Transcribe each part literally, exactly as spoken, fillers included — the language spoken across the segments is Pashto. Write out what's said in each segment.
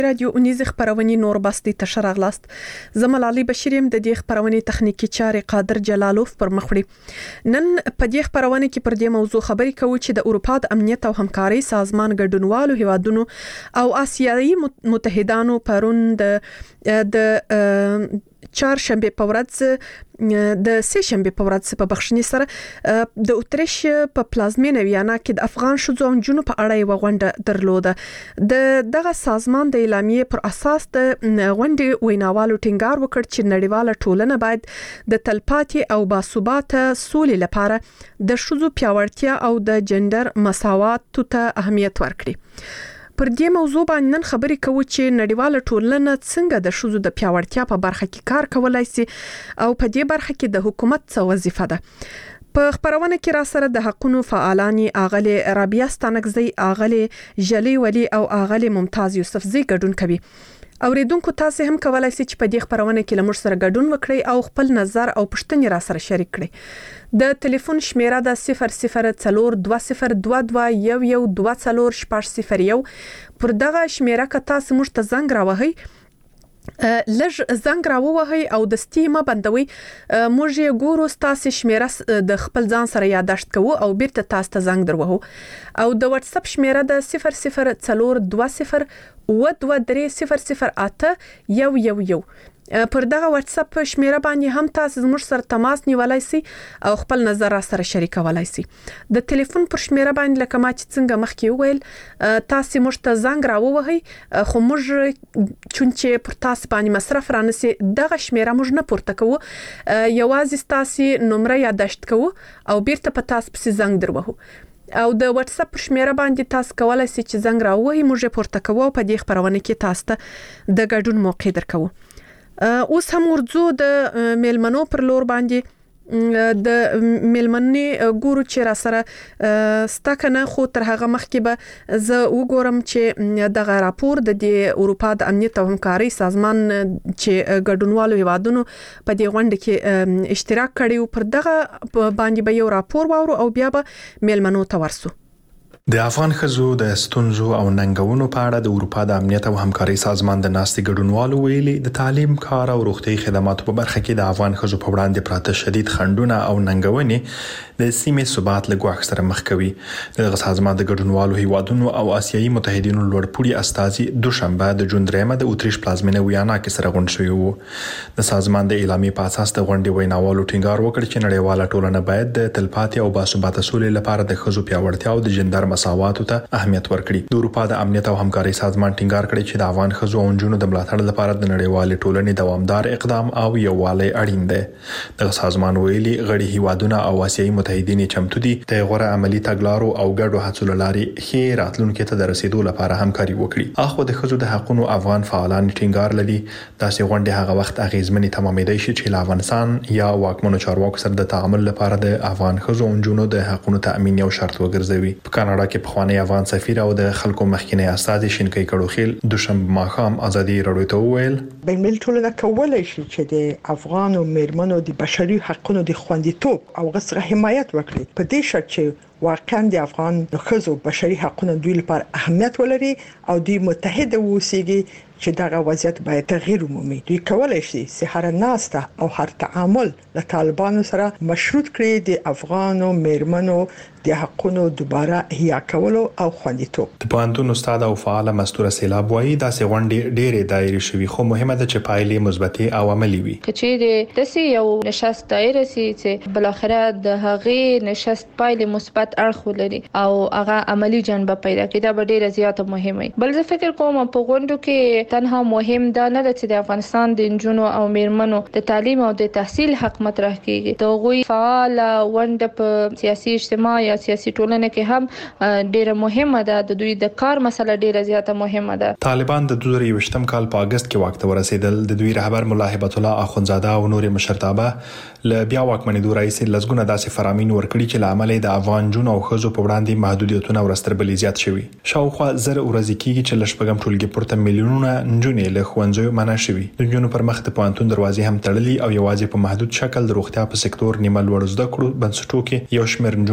رادیو اونیز خبرونې نور باستی تشر اغلاست زملالي بشریم د دې خبرونې تخنیکی چارې قادر جلالوف پر مخوړي نن په دې خبرونه کې پر دې موضوع خبرې کوو چې د اروپا د امنیت او همکاري سازمان ګډونوالو هیوادونو او آسیایي متحدانو پرون د د چهارشنبه په ورځ د سه شنبه په ورځ په بخښنې سره د اوتریش په پلازمینه ویانا کې د افغان شوزو او جنونو په اړه یو غونډه درلوده د دغه سازمان د اعلامیې پر اساس د غونډې ویناوالو ټینګار وکړ چې نړیواله ټولنه باید د تلپاتې او باثباته سولې لپاره د شوزو پیاوړتیا او د جندر مساوات ته اهمیت ورکړي. پر دې موضوع باندې نن خبرې کوو چې نړیواله ټولنه څنګه د شوزو د پیاوړتیا په برخه کې کار کولای شي او په دې برخه کې د حکومت څه وظیفه ده. په خبرونه کې را سره د حقوقو فعالانی اغلی رابعه ستانکزی اغلی جلی ولی او اغلی ممتاز یوسفزی ګډون کوي. اوریدونکو تاسو هم کولای شئ چې په دې خبرونه کې لمر سره ګډون وکړئ او خپل نظر او پوښتنې را سره شریک کړئ. د ټلیفون شمیره د صفر صفر څلور دوه صفر دوه دوه یو یو دوه څلور شپږ صفر یو پر دغه شمیره که تاسو موږ ته زنګ راوهئ لږ زنګ راووهئ او د ستیمه بندوي موږ یې ګورو تاسو شمیره د خپل ځان سره یاداشت کوو او بیرته تاسو ته زنګ دروهو او د واتس اپ شمیره د صفر صفر څلور دوه صفر و دوه درې صفر صفر اته یو یو یو پر دغه واتس اپ شمیره باندې هم تاسو زموږ سره تماس نیولای شئ او خپل نظر سره شریکولای شئ. د ټلیفون پر شمیره باندې لکه ما چې څنګه مخکې وویل تاسو موږ ته زنګ راووهئ خو موږ چونچې پر تاسو باندې مصرف رانسي دغه شمیره موږ نه پورته کوو یوازې تاسو نمبر یاداشت کوو او بیرته په تاسو پسې زنګ دروهو او د واتس اپ شمیره باندې تاسو کولای شئ چې زنګ راووهئ موږ پورته کوو په دې خبرونه کې تاسو ته د ګډون موقع درکوو. اوس هم ورځو د میلمنو پر لور باندې د میلمنې ګورو چې را سره ستکنه خو تر هغه مخکې به زه وګورم چې دغه راپور د اروپا د امنیت او همکاري سازمان چې ګډونوالو هیوادونو په دې غونډه کې اشتراک کړی پر دغه باندې به یو راپور واورو او بیا به میلمنو ته ورسو. د افغان ښځو د ستونزو او ننګونو په اړه د اروپا د امنیت او همکاري سازمان د ناستې ګډونوالو ویلي د تعلیم، کار او روغتي خدماتو په برخه کې د افغان ښځو په وړاندې پراته شدید خنډونه او ننګونې د سیمې ثبات له ګواښ سره مخ کوي. دغه سازمان د ګډونوالو هیوادونو او آسیایي متحدینو لوړپوړي استازي دوشنبه د جون درېمه د اوتریش پلازمینه ویانا کې سره غونډ شوي وو. د سازمان د اعلامیې په اساس د غونډې ویناوالو ټینګار وکړ چې نړیواله ټولنه باید د تلپاتې او باثباته سولې لپاره د ښځو پیاوړتیا او د جندر مساواتو ته اهمیت ورکړي. د اروپا د امنیت او همکاري سازمان ټینګار کړی چې د افغان ښځو او نجونو د ملاتړ لپاره د نړیوالې ټولنې دوامدار اقدام او یووالی اړین دی. دغه سازمان ویلي غړي هیوادونه او آسیایي متحدین چمتو دي د غوړه عملی تګلارو او ګډو هڅو لارې ښې راتلونکو ته د رسیدو لپاره همکاري وکړي. اخو د ښځو د حقوقو افغان فعالان ټینګار لري داسې غونډې هغه وخت اغیزمنې تمامېدای شي چې افغانستان یا واکمنو چارواکو سره د تعامل لپاره د افغان ښځو او نجونو د حقوقو تأمین یو شرط وګرځوي. په کاناډا کې پخوانی افغان سفیر او د خلکو مخکینی استازي شینکي کړوخیل دوشنبه ماښام ازادي راډیو ته وویل بین المللي ټولنه کولای شي چې د افغان او میرمنو د بشري حقوقو د خوندیتوب او غوښتنې حمایت وکړي په دې شرط چې واقعا د افغان ښځو بشري حقوقو دوی لپاره اهمیت ولري او دوی متحد اوسېږي چې دغه وضعیت باید تغییر ومومي. دوی کولای شي چې هر ناسته او هر تعامل له طالبانو سره مشروط کړي د افغان او میرمنو د حقوقو دوباره احیا کولو او خوندیتوب. د پوهنتون استاد او فعال مستوره سیلاب وایي دا سه غونډې ډېرې دایره شوي خو مهمه ده چې پایلې مثبتې او عملی وي. کچې د داسې یو نشست دایره سي چې بل اخره د هغې نشست پایلې مثبت اړخ ولري او هغه عملی جنبه پیدا کړي دا ډېره زیاته مهمه وي. بل زه فکر کوم په غونډو کې تنها مهم دا نه ده چې د افغانستان د نجونو او میرمنو د تعلیم او د تحصیل حق مطرح کیږي. د غوي فعال ونډه په سیاسي اجتماعي یا سیاسي ټولنه کې هم ډیره مهمه ده. د دوی د کار مسله ډیره زیاته مهمه ده. طالبان د دوه زره یوویشتم کال په اگست کې واک ته ورسېدل. د دوی رهبر مولا هیبت الله اخونزاده او نور مشرتابه ل بیا واکمنېدو راځي لزګونه داسې فرامین ورکړي چې لامل د افغان جون او خزو په وړاندې محدودیتونه ورستربلې زیات شوي. شاوخوا زر ورځې کېږي چې لشپږم ټولګي پورته میلیونونه نجونې له ښوونځیو منع شوي. د نجونو پر مخ د پوهنتون دروازې هم تړلي او یوازې په محدود شکل د روغتیا په سکتور نیمه لوړ زده کړو بنسټو کې یو شمېر نجونې زده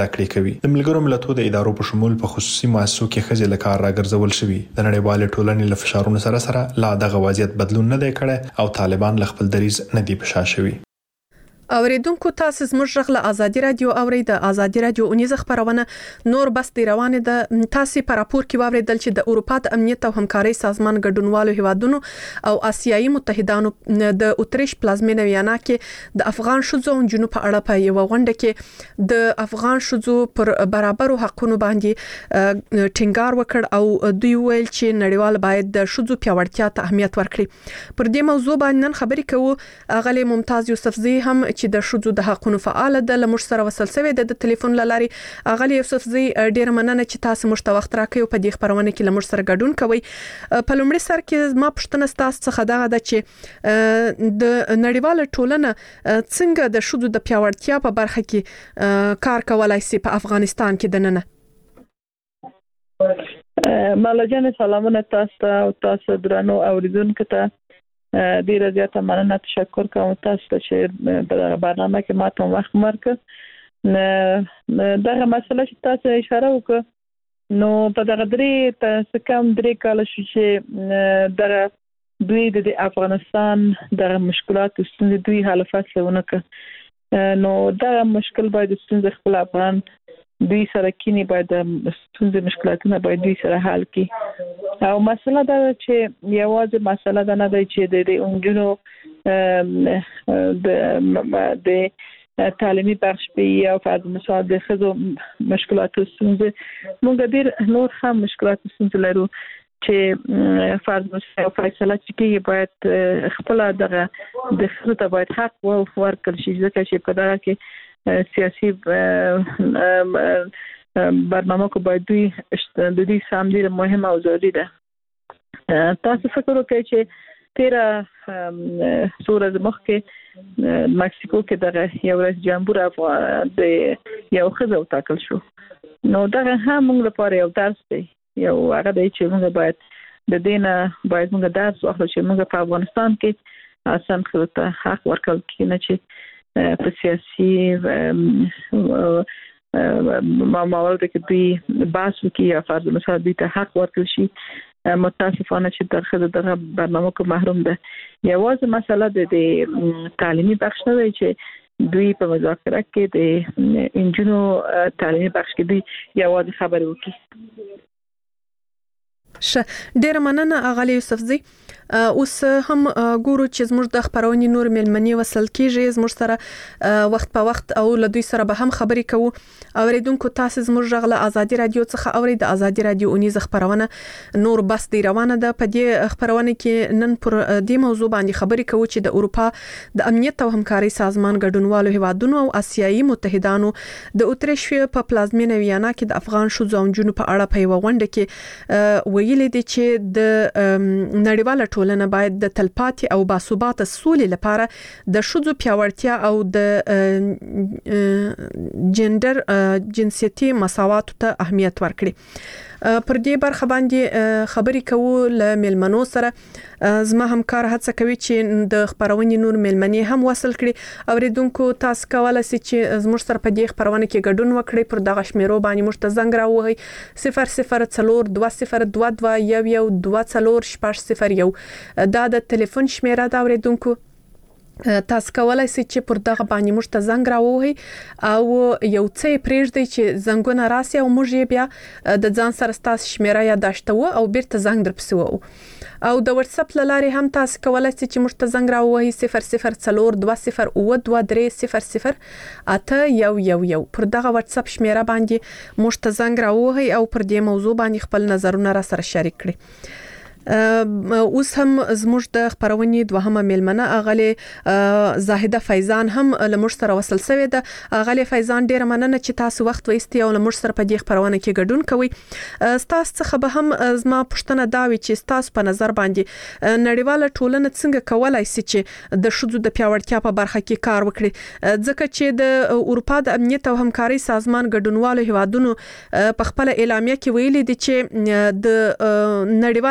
زده کړې کوي. د ملګرو ملتونو د ادارو په شمول په خصوصي مؤسسو کې ښځې له کار راګرځول شوي. د نړیوال ټولنې له فشارونو سره سره لا دغه وضعیت بدلون نه دی کړی او طالبان له خپل دریځ نه دی په شا شوي. اوریدونکو تاسو زموږ غږ له ازادي رادیو اوري. د ازادي رادیو اونیزه خبرونه نور بس دی روانه ده. تاسو په راپور کې واوریدل چې د اروپا د امنیت او همکارۍ سازمان ګډونوالو هیوادونو او آسیایي متحدانو د اتریش پلازمینه ویانا کې د افغان شوزو او جنوب په اړه په یو غونډه کې د افغان شوزو پر برابرو حقوقو باندې ټینګار وکړ او دوی ویل چې نړیوال باید د شوزو پیاوړتیا ته اهمیت ورکړي. پر دې موضوع باندې نن خبرې کوو. اغلی ممتاز یوسفزی هم چې د شوزو د حقوقو فعال د لمر سره وصل شوی د ټلیفون لاري. اغلی یوسفزی ډیر مننه چې تاسو مشت وخت راکې په دې خبرونه کې لمر سره ګډون کوي. په لومړي سر کې ما پښتنه تاسو څخه دغه د چې د نړیوال ټولنه څنګه د شوزو د پیاوړتیا په برخه کې کار کولای شي په افغانستان کې د نن. مالجان سلامونه تاسو او تاسو درنو اوریدونکو ته ډیر زیاته مننه تشکر کوم تاسو ته چې په برنامه کې ماته وخت ورکړ. دغه مسله چې تاسو اشاره وکړه نو په دغه درې تاسو کوم درې کال چې دغه دوی د افغانستان د مشکلاتو ستونزې دوی حل فصلونه ک نو دغه مشکل باید ستونزې خپل افغان دوی سره کینی باید ستونزې مشکلاتونه باید دوی سره حل کړي. او مسله دا چې یوازې مسله دا نه دی چې د اونجونو د د تعلیمي بخش په یا فرض مثال د خزو مشکلاتو ستونزې موږ ډیر نور هم مشکلاتو ستونزې لرو چې فرض مثال فیصله چې باید خپل دغه د خزو ته باید حق ورکړل شي ځکه چې په دغه کې سیاسي برنامه کو باید دوی د دې سم ډیر مهمه او ضروري ده. تاسو فکر وکړئ چې تیرا سورہ مخکې مکسیکو کې دغه یو رئیس جمهور د یو خزو ټاکل شو. نو دغه هم موږ لپاره یو درس دی. یو هغه دی چې موږ باید د دینه باید موږ درس واخلو چې موږ په افغانستان کې اسان خو ته حق ورکړل کینه چې په سیاسي موارد کې دوی بحث وکړي یا فرض مثال دوی ته حق ورکړل شي. متاسفانه چې درخه دغه برنامه کو محروم ده. یوازې مسله د تعلیمي بخش نه دی چې دوی په مذاکره کې د انجینو تعلیمي بخش کې دوی یوازې خبرې وکړي. ش ډیر مننه اغلی یوسفزی. اوس هم ګورو چې زموږ د خبرونې نور ملمنې وصل کیږي زموږ سره وخت په وخت او له دوی سره به هم خبرې کوو. اوریدونکو تاسو زموږ غږ ازادي رادیو څخه اوري. د ازادي رادیو اونیزه خبرونه نور بس دی روانه ده. په دې خبرونه کې نن پر دې موضوع باندې خبرې کوو چې د اروپا د امنیت او همکارۍ سازمان ګډونوالو هیوادونو او آسیایي متحدانو د اتریش په پلازمینه ویانا کې د افغان شوزو او جنوب په اړه په یو غونډه کې ویلي دي چې د نړیوال ټولنه باید د تلپاتې او باثباته سولې لپاره د شوزو پیاوړتیا او د جندر جنسيتي مساواتو ته اهمیت ورکړي. پر دې برخه باندې خبرې کوو له ملمنو سره. زما همکار هڅه کوي چې د خبرونې نور ملمنې هم وصل کړي. اوریدونکو تاسو کولای شئ چې زموږ سره په دې خبرونه کې ګډون وکړئ. پر دغه شمیرو باندې موږ ته زنګ راوهئ صفر صفر څلور دوه صفر دوه دوه یو یو دوه څلور شپږ صفر یو. دا د ټلیفون شمیره دا اوریدونکو تاسو کولای شئ چې پر دغه باندې موږ ته زنګ راوهئ او یو څه پرېږدئ چې زنګونه راسي او موږ یې بیا د ځان سره تاسو شمیره یاداشتو او بیرته زنګ درپسې وو. او د واتس اپ لاري هم تاسو کولای شئ چې موږ ته زنګ راوهئ صفر صفر څلور دوه صفر اوه دوه درې صفر صفر اته یو یو یو. پر دغه واتس اپ شمیره باندې موږ ته زنګ راوهئ او پر دې موضوع باندې خپل نظرونه را سره شریک کړئ. اوس هم زموږ د خبرونې دوهمه ملمنه اغلی زاهده فیضان هم لمر سره وصل شوی ده. اغلی فیضان ډیر مننه چې تاسو وخت وایستي او لمر سره په دې خبرونه کې ګډون کوئ. تاسو څخه به هم زما پوښتنه دا وي چې تاسو په نظر باندې نړیواله ټولنه څنګه کولای شي چې د شوزو د پیاوړتیا په برخه کې کار وکړي ځکه چې د اروپا د امنیت او همکارۍ سازمان ګډونوالو هیوادونو په خپل اعلامیه کې ویلي دي چې د نړیواله ټولنه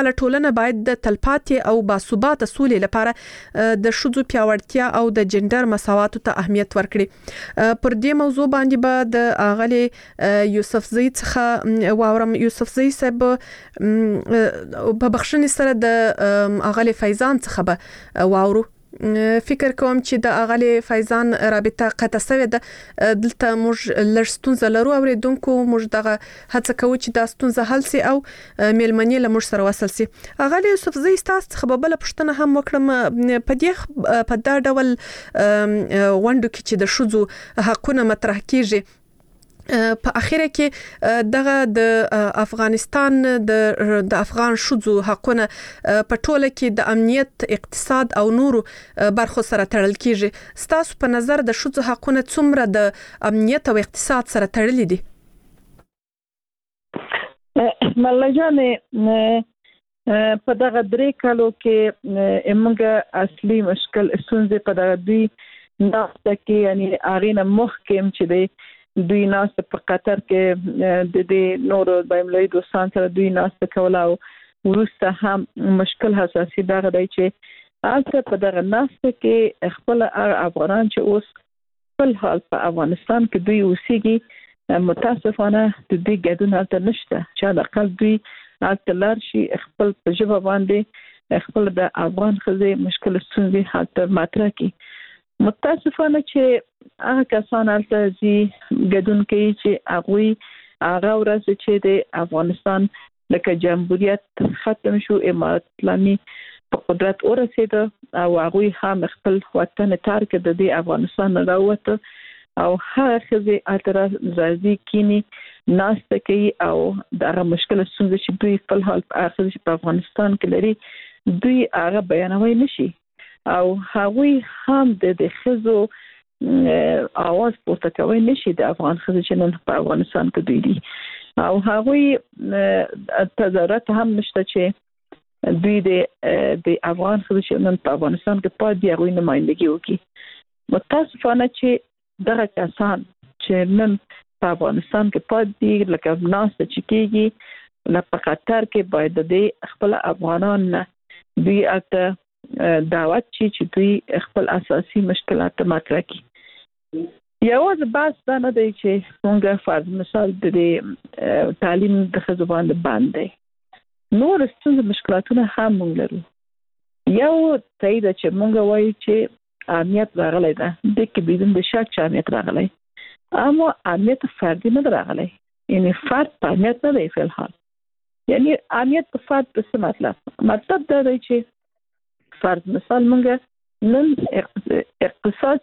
ټولنه باید د تلپاتې او باثباته سولې لپاره د ښځو پیاوړتیا او د جندر مساواتو ته اهمیت ورکړي. پر دې موضوع باندې به د اغلی یوسفزۍ څخه واورم. یوسفزۍ صاحب په بخښنې سره د اغلی فیضان څخه به واورو. فکر کوم چې د اغلی فیضان رابطه قطع شوې ده. دلته موږ لږ ستونزه لرو اوریدونکو. موږ دغه هڅه کوو چې دا ستونزه حل شي او میلمنې له موږ سره وصل شي. اغلی یوسفزۍ تاسو څخه به بل پوښتنه هم وکړم. په دې په دا ډول غونډو کې چې د ښځو حقونه مطرح کیږي په اخیره کې دغه د افغانستان د د افغان ښځو حقونه په ټوله کې د امنیت، اقتصاد او نورو برخو سره تړل کیږي. ستاسو په نظر د ښځو حقونه څومره د امنیت او اقتصاد سره تړلي دي؟ ملجانې په دغه درې کالو کې موږ اصلي مشکل ستونزې په دغه دوی ناسته کې یعنی اغینه محکم چې دی دوی ناسته په قطر کې د دې نورو بایملوي دوستان سره دوی ناسته کوله او وروسته هم مشکل حساسي دغه دی چې البته په دغه ناسته کې خپل افغانان چې اوس خپل حال په افغانستان کې دوی اوسېږي متاسفانه د دې ګډون هلته نشته چې على اقل دوی هلته لاړ شي خپل په ژبه باندې خپل د افغان ښځې مشکل ستونزې هلته مطرح کړي. متاسفانه چې هغه کسان هلته ځي ګډون کوي چې هغوی هغه ورځ چې د افغانستان لکه جمهوریت ختم شو، امارت اسلامي په قدرت ورسېده او هغوی هم خپل وطن ترک د دې افغانستان راووته او هغه ښځې هلته راځي کینی ناسته کوي او دغه مشکل ستونزې چې دوی خپل حال په افغانستان کې لري دوی هغه بیانوي نشي او هغوی هم د ښځو اواز پورته کوي نشي د افغان ښځو چې نن په افغانستان کې دوی دي او هغوی تظاهرات هم نشته چې دوی د د افغان ښځو چې نن په افغانستان کې پاتې دي هغوی نمایندګي وکړي. متاسفانه چې دغه کسان چې نن په افغانستان کې پاتې دي لکه ناسته چې کېږي لکه په قطر کې باید د خپل افغانان دوی البته دعوت چې چې دوی خپل اساسي مشکلات مطرح کړي. یوازې بس دا نه دی چې موږ فرض مثال د تعلیم د ښځو باندې باندې نور ستونزې مشکلاتونه هم موږ لرو. یو تایید چې موږ وایو چې امنیت راغلی ده د کې بدون د شک چې امنیت راغلی اما امنیت فردي نه راغلی یعنی فرد په امنیت نه دی فی الحال. یعنی امنیت په فرد په څه مطلب مطلب دا دی چې فرض مثال موږ نن اقتصاد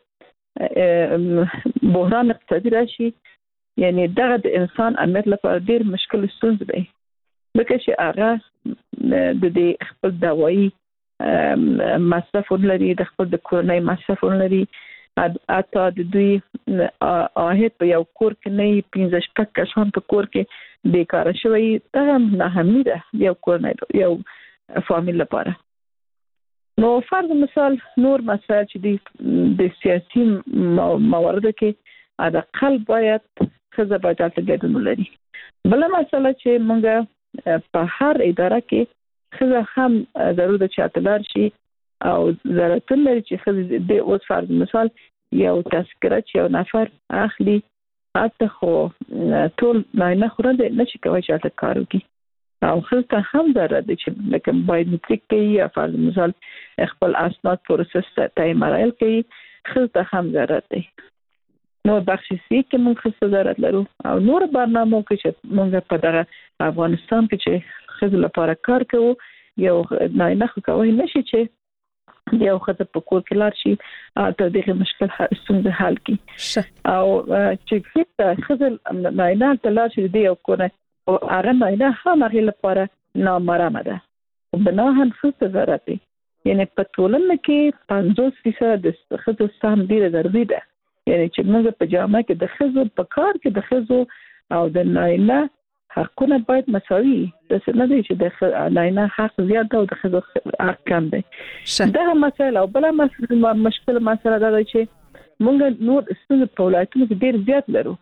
چې بحران اقتصادي راشي یعنی دغه د انسان امنیت لپاره ډیر مشکل ستونزه دی لکه چې هغه د دې خپل دوايي مصرف لري د خپل د کورنۍ مصرف لري اته د دوی آهت په یو کور کې نه پنځه شپږ کسان په کور کې بیکاره شوی دا نه همي ده یو کورنۍ یو فامیل لپاره. نو فرض مثال نور مسائل چې دي د سیاسي موارد کې اقل باید ښځه باید تاسو ګډون ولري. بل مسله چې موږ په هر اداره کې ښځه هم ضروري ده چې اتلار شي او ضرورت لري چې ښځه د اوس فرض مثال یو تذکره چې یو نفر اخلي اته خو ټول نه خو نه شي کوي چې تاسو کار وکړي او خلک هم ضرورت دي چې لکه بایومټریک کوي یا فرض مثال خپل اسناد پروسس ته مراحل کوي خلک هم ضرورت دي. نو بخشسي کې موږ ضرورت لرو او نور برنامه کې چې موږ په دغه افغانستان کې چې خلک لپاره کار کوو یو نه نه کوي نشي چې یو خطر په کور کې لار شي تر دغه مشکل ستونزه حل کړي او چې څه خزل نه نه تلار شي دی یو کور او هغه نه هم هغه لپاره نامرامه ده او بناهن خصوص ضرورت دی یعنی په ټولنه کې پنځوس فیصد د خزو سهم ډیره ضروري ده یعنی چې موږ په جامعه کې د خزو په کار کې د خزو او د نایله حقونه باید مساوي د څه نه دی چې د نایله حق زیات او د خزو حق کم دی. دا مسله او بل مسله مشکل مسله ده چې موږ نور ستاسو په ولایتونو کې ډیر زیات لرو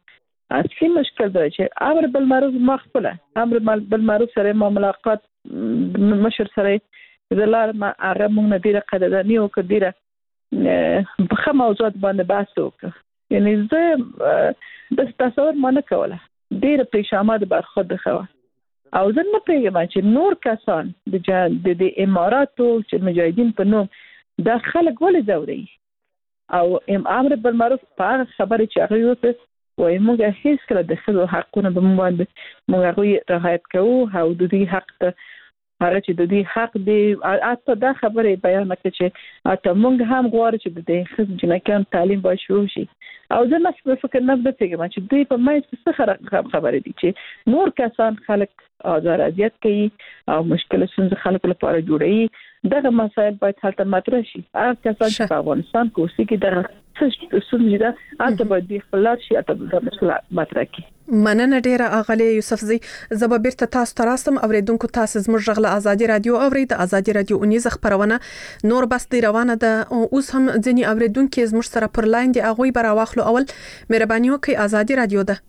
اصلي مشکل دی چې امر بالمعروف مخفله امر بالمعروف سره ما ملاقات مشر سره زلار ما هغه مونږ نه ډیره قدرداني او کډیره په کوم موضوعات باندې بحث وکړ یعنی زه د تصور ما نه کوله ډیره پېښامه برخورد خو او زه نه پیږم چې نور کسان د د اماراتو چې مجاهدین په نوم د خلک ولې ځوري او امر بالمعروف په هغه خبرې چې هغه وکړ وای موږ هیڅ کله د خلکو حقونه به موږ باندې موږ هغه رعایت کوو او د دې حق ته هغه چې د دې حق دی اته دا خبره بیان کړي چې اته موږ هم غواړو چې د دې خصوصي جنکان تعلیم باید شروع شي او زه نه فکر نه بتګم چې دوی په مې څه خبره دي چې نور کسان خلک آزار اذیت کوي او مشکل څنګه خلکو لپاره جوړي دغه مسایل باید حل مطرح شي هغه کسان چې په افغانستان کې اوسېږي دغه څه څه ده اته باید خپل شي اته د مسله مطرح کړي مننه ډیره اغلی یوسفزی زه به بیرته تاسو ته راستم اوریدونکو تاسو زموږ غږ له ازادي رادیو اورید ازادي رادیو اونیز خبرونه نور بس دی روانه ده اوس هم ځنی اوریدونکو زموږ سره پر لاین دی اغوی برا واخلو اول مهرباني وکړئ ازادي رادیو ده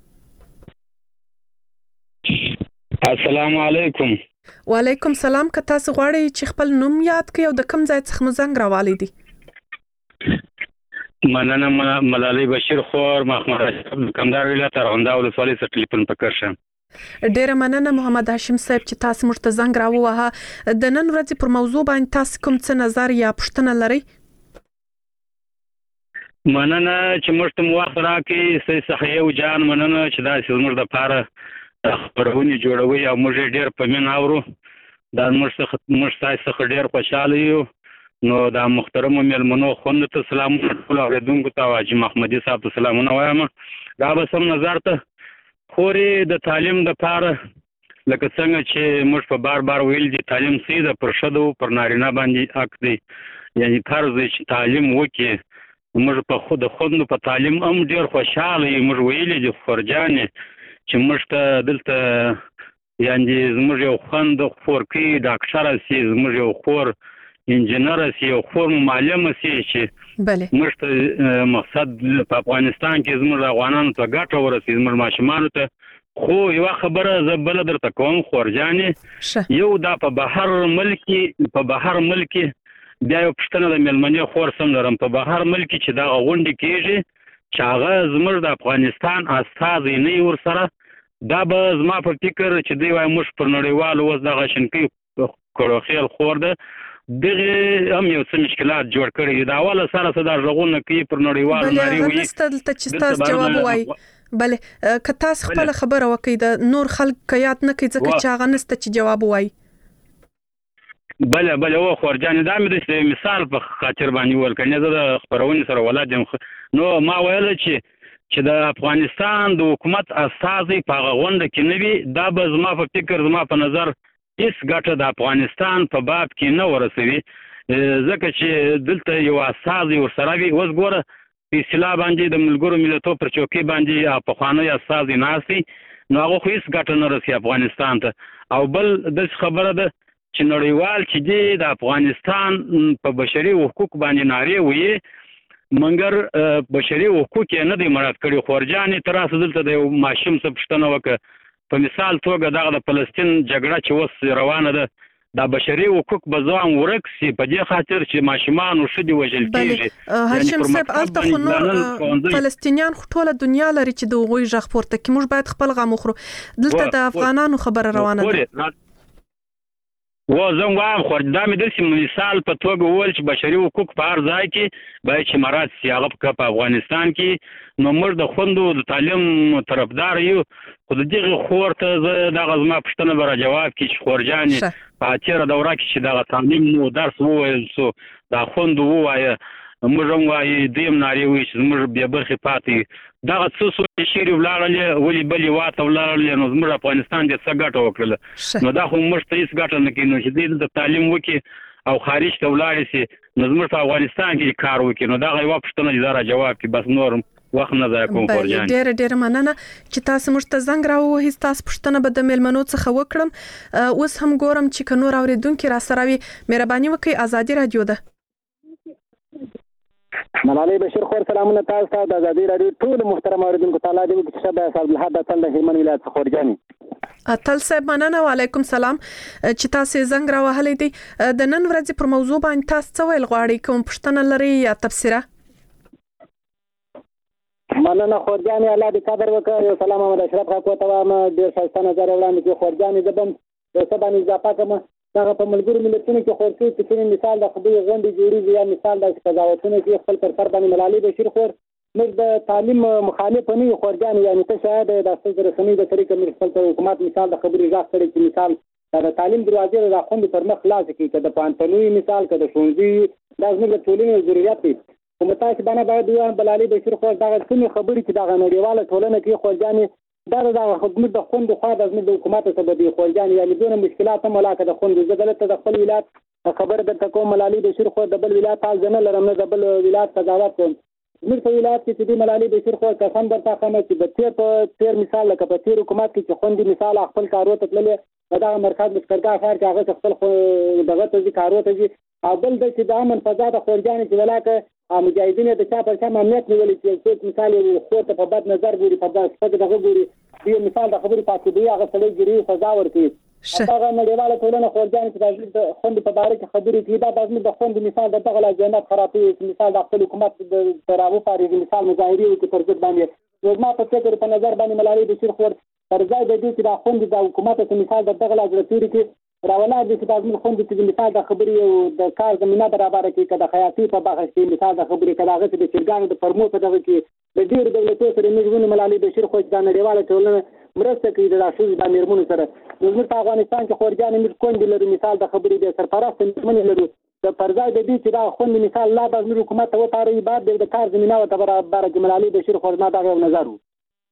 السلام علیکم وعلیکم سلام که تاسو غواړئ چې خپل نوم یاد کړئ او د کوم ځای څخه مو زنګ راوالی دی مننه ملالۍ بشیر خور محمد اشرف کمدار ولایت ارغنداو ولسوالۍ څخه ټلیفون پکړ شم ډیره مننه محمد هاشم صاحب چې تاسو موږ ته زنګ راووهه د نن ورځې پر موضوع باندې تاسو کوم څه نظر یا پوښتنه لرئ مننه چې موږ ته وخت راکړئ سي صحیح جان مننه چې دا موږ د پاره خبرونه جوړوي او موږ ډیر په من اورو دا موږ څخه موږ تاسو څخه ډیر خوشاله یو نو دا محترم مېلمنو خوند ته سلام ټول اوریدونکو ته واجب محمدي صاحب ته سلامونه وایم دا به سم نظر ته خوري د تعلیم د پاره لکه څنګه چې موږ په بار بار ویل دي تعلیم سیده پر شدو پر نارینه باندې حق دی یعنی فرض دی چې تعلیم وکړي موږ په خود خوند په تعلیم هم ډیر خوشاله یو موږ ویل دي فرجانه چې موږ ته دلته یعنی زموږ یو خوند خورکی ډاکټر سي زموږ یو خور انجنیر سي او خور معلم سي چې بله موږ ته مقصد په افغانستان کې زموږ افغانانو ته ګټه ورسي زموږ ماشومان ته خو یو خبره زه بل درته کوم خورجانې یو دا په بهر ملک په بهر ملک بیا یو پښتنه د ملمنې خور سم لرم په بهر ملک چې دا غونډه کیږي چې هغه زموږ د افغانستان استازي نه ور سره دا به زما په فکر چې دی وای موږ پر نړیوالو وز د غشنکی کړو خیل خور ده دغه هم یو څه مشکلات جوړ کړي دا اوله سره سره ژغونه کوي پر نړیوالو نړۍ وي بل ته چې تاسو جواب وای بل که تاسو خپل خبره وکړئ د نور خلک کيات نه کوي ځکه چې هغه نسته چې جواب وای بله بله و خورجان دا مې د مثال په خاطر باندې ول کنه زه د خبرونه سره ولادم نو ما ویل چې چې د افغانستان د حکومت استازي په غونډه کې نه وي دا به زما په فکر زما په نظر هیڅ ګټه د افغانستان په باب کې نه ورسوي ځکه چې دلته یو استازي ورسره وي اوس ګوره په اصطلاح باندې د ملګرو ملتونو پر چوکۍ باندې په خواني استازي ناسي نو هغه هیڅ ګټه نه رسي افغانستان ته او بل د خبره ده چې نړیوال چې دی د افغانستان په بشري حقوق باندې نارې وي منګر بشري حقوق یې نه دی مراعات کړی خورجانې تر اوسه دلته د ماشوم څخه پښتنه وکړه په مثال توګه دغه د فلسطین جګړه چې اوس روانه ده د بشري حقوق بزوام ورک سي په دې خاطر چې ماشومان او شدي وژل کیږي هاشم صاحب الته خو نور فلسطینیان ټوله دنیا لري چې د غوي ژغ پورته کې موږ باید خپل غم وخورو دلته د افغانانو خبره روانه ده و زم وایم خو دا مې د مثال په توګه وول چې بشري حقوق په هر ځای کې باید چې مراد سي هغه په افغانستان کې نو موږ د خوندو د تعلیم طرفدار یو خو د دغه خور ته دغه زما پښتنه بر جواب کې چې خورجانې په تیر دوره کې چې دغه تعلیم نو درس وویل سو دا خوندو وایي موږ هم وایي دیم نارې وي چې موږ بیا برخې پاتې دغه څه څو شیري ولاړلې ولې بلې واته ولاړلې نو زموږ افغانستان دې څه ګټه وکړله نو دا خو موږ ته هیڅ ګټه نه کوي نو چې دې د تعلیم وکړي او خارج ته ولاړې سي نو زموږ په افغانستان کې کار وکړي نو دغه یو پښتنه دې را جواب کې بس نور وخت نه ځای کوم خورجان ډېر ډېر مننه چې تاسو موږ ته زنګ راووهئ تاسو پښتنه به د مېلمنو څخه وکړم اوس هم ګورم چې که نور اوریدونکي را سره وي مهرباني وکړئ ازادي رادیو ده ملالۍ بشیر خور سلامونه تاسو ته د ازادي رادیو ټول محترم اوریدونکو تعالی دې وکړي چې د صاحب الحد تل د هلمند ولایت څخه خورجاني اتل صاحب مننه. وعلیکم سلام چې تاسو زنګ راوهلې دي. د نن ورځې پر موضوع باندې تاسو څه ویل غواړئ، کوم پوښتنه لري یا تبصره؟ مننه خورجاني، الله دې قدر وکړي. یو سلام محمد اشرف خاکو ته وایم، ډېر ښایسته نظر وړاندې کوي خورجاني. زه به یو څه باندې اضافه کوم. هغه په ملګرو ملتونو کې خورکې چې کوم مثال د خبرې غونډې جوړېږي یا مثال د قضاوتونو کې خپل پر سر باندې ملالۍ بشیر خور موږ د تعلیم مخالف نه یو خورجاني، یعنی ته شاید د ستاسو رسنۍ د طریقې موږ خپل حکومت مثال د خبرې ځاځ کړي چې مثال د تعلیم دروازې د خوند پر مخ خلاص کړي، که د پانتنوي مثال که د ښوونځي دا زموږ د ټولنې ضرورت دی. کوم تاسو باندې باید وایي ملالۍ بشیر خور دا کومې خبرې چې د نړیواله ټولنه کې خورجاني دا د خدمت د خوند خو د زموږ د حکومت څخه د خورجاني یعنی دونه مشکلات هم ولاکه د خوند زه دلته د خپل ولایت خبر درته کوم. ملالۍ بشیر خور د بل ولایت حال نه لرم، نه د بل ولایت قضاوت کوم. زموږ په ولایت کې چې د ملالۍ بشیر خور قسم درته کوم چې د تیر په تیر مثال لکه په تیر حکومت کې چې خوندي مثال خپل کارو ته تللې دا مرکز مشکرګاه ښار کې هغه خپل دغه ته کارو ته دي او بل د چې د امن فضا د خورجاني چې ولاکه مجاهدین د چا پر چا امنیت نیولې چې څوک مثال خو ته په بد نظر ګوري، په بد څه دغه ګوري، یو مثال د خبرې پاتې دی هغه سړی ګری فضا ورکړي. هغه نړیواله ټولنه خورجاني چې د خوند په باره کې خبرې کوي دا د د خوند مثال د دغه جنت خرابوي، مثال د خپل حکومت د تراو پارېږي مثال مظاهرې وکړي پر ضد باندې. نو ما په فکر په نظر باندې ملالۍ بشیر خور پر ځای د دې چې د خوند د حکومت په مثال د دغه لاجرتوري کې راولا د چې د خوند چې مثال د خبرې او د کار زمينه برابر کړي، کله خیاطي په باغ کې مثال د خبرې کله هغه د چرګانو د فرمو په دغه کې د ډیر دولتونو سره موږ ملالۍ بشیر خور د نړیواله ټولنه مرسته کوي د راشد د میرمنو سره. موږ په افغانستان کې خورجاني موږ کوم لري مثال د خبرې د سرپرست میرمنې لري د پرځای د دې چې دا خوند مثال لا د حکومت ته وتاړي بعد د کار زمينه او برابر کې ملالۍ بشیر خور ما دا یو نظر وو.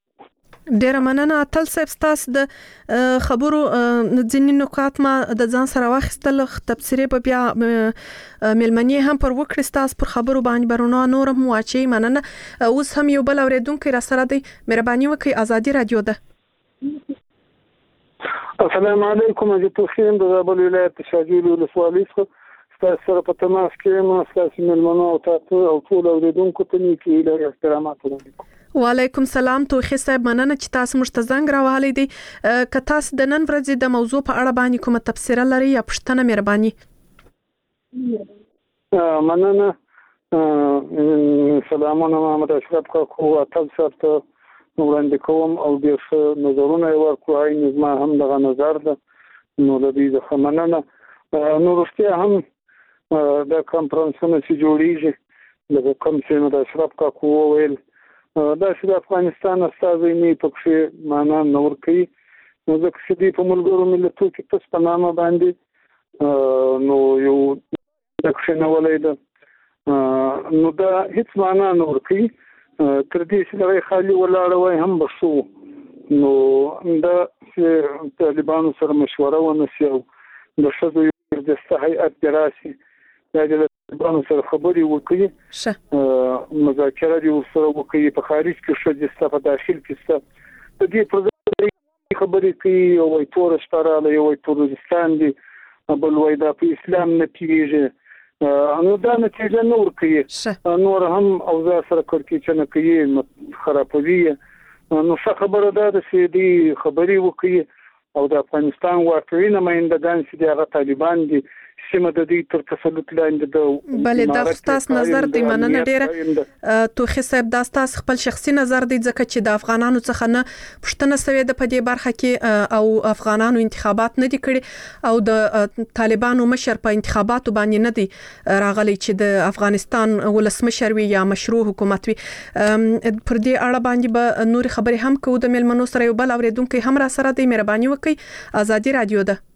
ډیره مننه اتل صاحب، تاسو د خبرو ځینې نکات ما د ځان سره واخیستل، تبصره په بیا ملمنې هم پر وکړې، تاسو پر خبرو باندې برونه نور هم واچي. مننه. اوس هم یو بل اوریدونکو را سره دی، مهرباني وکړئ، ازادي رادیو ده. السلام علیکم، زه توخیم د زابل ولایت شاجوی ولسوالۍ څخه تاسو سره په تماس کې یم. تاسو ملمنو او تاسو او ټول اوریدونکو ته نیکی له احترامات وړاندې. وعلیکم سلام. توخی صاحب مننه چې تاسو موږ ته زنګ راوهلې دي. که تاسو د نن ورځې د موضوع په اړه باندې کومه تبصره لري یا پوښتنه مهرباني. مننه. سلامونه محمد اشرف کاکو اتل صاحب ته وړاندې کوم او ډېر ښه نظرونه یې ورکړو، عین زما هم دغه نظر ده، نو د دې څخه مننه. نو رښتیا هم دا کنفرانسونه چې جوړیږي لکه کوم چې محمد اشرف کاکو وویل دا چې د افغانستان استازي نه پکې معنا نور کوي، نو ځکه چې دوی په ملګرو ملتونو کې تاسو په نامه باندې نو یو دکښنولې ده، نو دا هیڅ معنا نور کوي. تر دې چې دغه خالي ولاړ وای هم بشو، نو دا چې طالبانو سره مشوره ونشي او د شذو د هیئت دراسي دا د طالبانو سره خبرې وکړي، مذاکره دي ورسره وکړي، په خارج کې شذ په داخل کې د دې پر خبرې کوي او وای تور شپراله یو تورستان دي بل وای دا په اسلام نه پیږي، نو دا نتیجه نور کوي، نور هم اوضاع سره کړکېچنه کوي، خرابوي. نو څه خبره ده چې دې خبرې وکړي او د افغانستان واقعي نمائندګان چې هغه طالبان دي سیمه د دې تر تسلط لاندې ده. بله دا تاسو نظر دی، مننه ډیره. توخی صاحب دا تاسو خپل شخصي نظر دی ځکه چې د افغانانو څخه نه پښتنه سوي د پدې برخه کې او افغانانو انتخابات نه دي کړي او د طالبانو مشر په انتخاباتو باندې نه دي راغلي چې د افغانستان ولسمشر وي یا مشروع حکومت وي. پر دې اړه باندې به نور خبرې هم کوو د ملمنو سره. یو بل اوریدونکو هم را سره دی، مهرباني وکړئ، ازادي رادیو ده.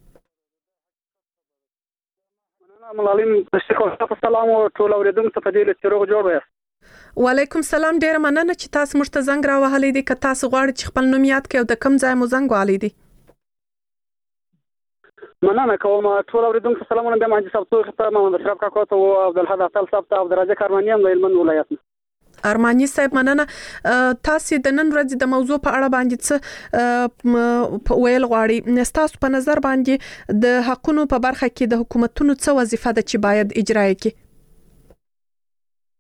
ملالیم بشیر خور سلام او ټول اوریدونکو ته په دې لچ روغ جوړ وایي. وعلیکم سلام. ډیر مننه چې تاسو موږ ته زنګ راوهلې دي. که تاسو غواړئ چې خپل نوم یاد کړئ او د کوم ځای مو زنګ وهلی دی. مننه کوم ټول اوریدونکو سلامونه. د مهندس صاحب ته محمد اشرف کاکو ته او عبدالحد اتل صاحب ته او درجه کارمانی هم د هلمند ولایت نه. ارمانی صاحب مننه. تاسو د نن ورځې د موضوع په اړه باندې څه ویل غواړئ؟ تاسو په نظر باندې د حقونو په برخه کې د حکومتونو څه وظیفه ده چې باید اجرا کړي؟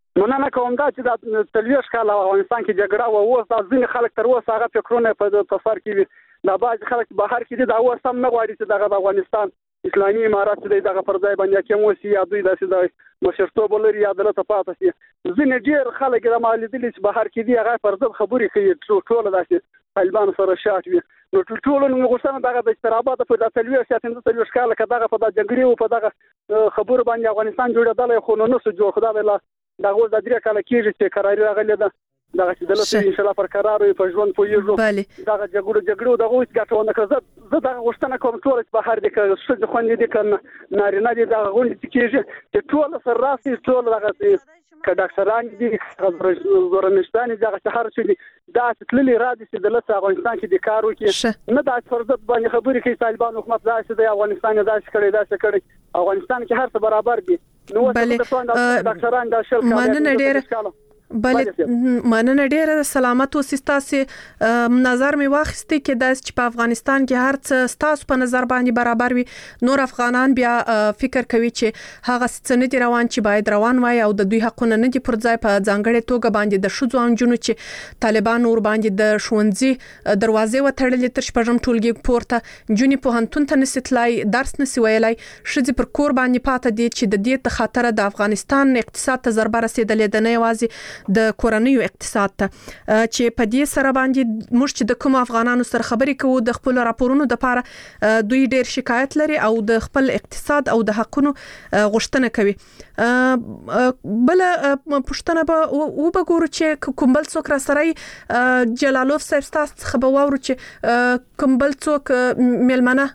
مننه کوم دا چې د تلويش کال افغانستان کې جګړه و اوس د ځینې خلک تر اوسه هغه فکرونه په تفسیر کې دا بعض خلک بهر کې دي دا اوس هم نه غواړي چې دغه افغانستان اسلامي امارات چې دغه پر ځای باندې کې مو سي یا دوی داسې د مشرتوب لري یا عدالت پاتې شي ځینې ډیر خلک د مالدلې چې بهر کې دي هغه پر ضد خبرې کوي ټول داسې طالبان سره شاټ وي نو ټول نو غوښتنه دغه د استرابات په د تلويش یا د تلويش کال کې دغه په د جنگري او په دغه خبر باندې افغانستان جوړېدل خو نو نو جوړ خدای الله دا غوړ د درې کال کېږي چې قراري راغلی ده دغه چې دلته ان شاء الله پر قرار وي په ژوند پویږو دغه جګړو جګړو دغه وڅ ګټونه کړه زه دغه غوښتنه کوم ټول په هر دي کې څه خوندې دي کنه نارینه دي دغه غونډې کېږي چې ټول سره راسي ټول دغه که ډاکټران دي زورنشتان دي هغه هر څه دي دا تللی را دي چې دلته افغانستان کې د کار وکړي نه د فرضت باندې خبرې کوي طالبان حکومت دا چې د افغانستان دا چې کړي دا چې کړي افغانستان کې هر څه برابر دي نو د ډاکټران د شل کال بله مننه ډیره سلامت اوسئ تاسو نظر می واخستي کې د چې په افغانستان کې هر څه ستاسو په نظر باندې برابر وي نور افغانان بیا فکر کوي چې هغه څه نه دي روان چې باید روان وای او د دوی حقونه نه دي پر ځای په ځانګړي توګه باندې د شوزو انجونو چې طالبان اور باندې د شونځي دروازې وتړلې تر شپږم ټولګي پورته جونی په هنتون ته نسیتلای درس نسی ویلای شذ پر کور باندې پاته دي چې د دې خاطر د افغانستان اقتصاد ته ضربه رسیدلې د نه یوازې د کورنیو اقتصاد ته چې په دې سره باندې موږ چې د کوم افغانانو سره خبرې کوو د خپل راپورونو د لپاره دوی ډېر شکایت لري او د خپل اقتصاد او د حقونو غوښتنه کوي بل پښتنه به او به ګورو چې کوم بل څوک را سره جلالوف صاحب تاسو خبر وورو چې کوم بل څوک ملمنه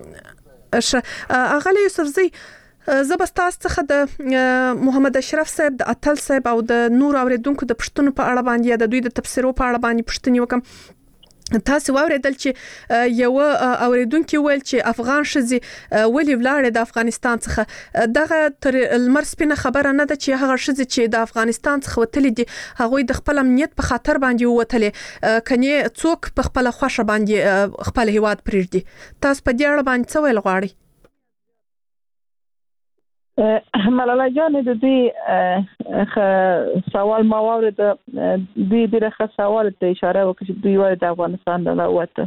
اغلی یوسفزی زبستاس څخه د محمد اشرف صاحب د اتل صاحب او د نور اوریدونکو د پښتون په اړه باندې یا د دوی د تفسیرو په اړه باندې پښتني وکم تاسو واوریدل چې یو اوریدونکو ویل چې افغان شذي ولی ولاړ د افغانستان څخه دغه تر المر سپینه خبره نه ده چې هغه شذي چې د افغانستان څخه وتلی دي هغه د خپل امنیت په خاطر باندې وتلی کني څوک په خپل خوښه باندې خپل هیواد پریږدي تاسو په دې اړه باندې څه ویل غواړئ ملاله جان د دې سوال ما وره د دې ډیره سوال ته اشاره وکړه چې دوی وایي د افغانستان نه وته